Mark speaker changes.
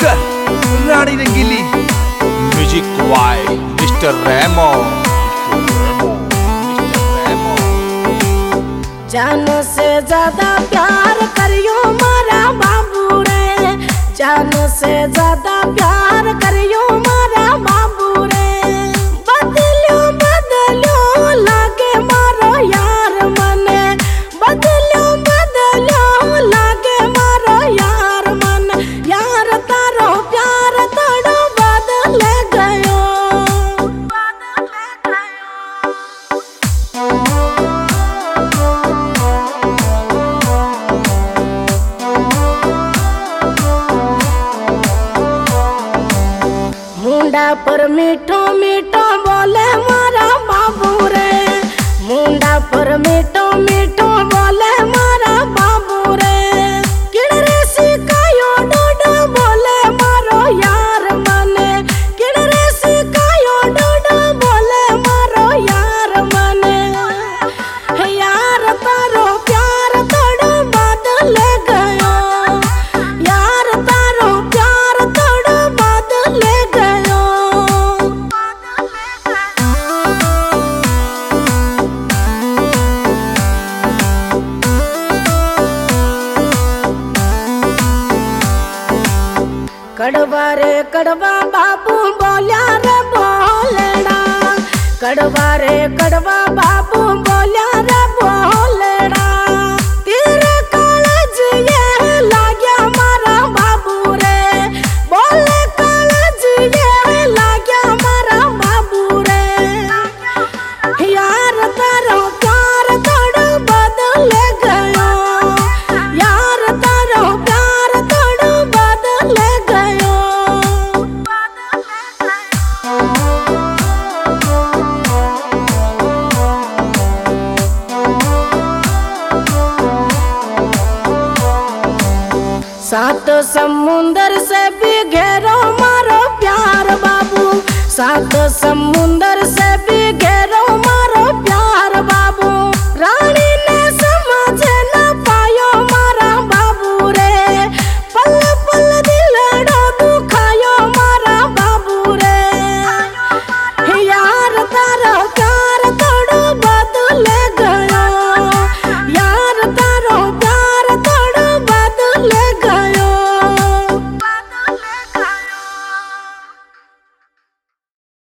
Speaker 1: Singer Rani Rangeeli, music by mister रेमो।
Speaker 2: जानो से ज्यादा प्यार करियो मारा बाबू रे, जानो से ज्यादा प्यार करियो मारा बाबू रे। बदलो बदलो लागे मारो यार मने, बदलो बदलो लागे मारो यार मन। यार तारो प्यार तोड़ो बदल गयो। मुंडा पर मीठो मीठो बोले मारा बाबू रे, मुंडा पर मीठो मीठो बोले मारा बाबू रे। किड़रे सिकायो डोडो बोले मारो यार मने, किड़रे सिकायो डोडो बोले मारो यार मने। यार तारो प्यार तोड़ो बदल गयो, यार तारो प्यार तोड़ो बदल गयो। कड़वा रे कड़वा बाबू बोल्या रे बोलेड़ा, कड़वा रे कड़वा बाबू बोल्या रे बोलेड़ा। तेरे कालज ये लाग्या मारा बाबू रे, बोले कालज ये लाग्या मारा बाबू रे। यार तारो प्यार तोड़ो बदल गयो, यार तारो प्यार तोड़ो बदल गयो। सात समुंदर से भी घेरो मारो प्यार बाबू, सात समुंदर से भी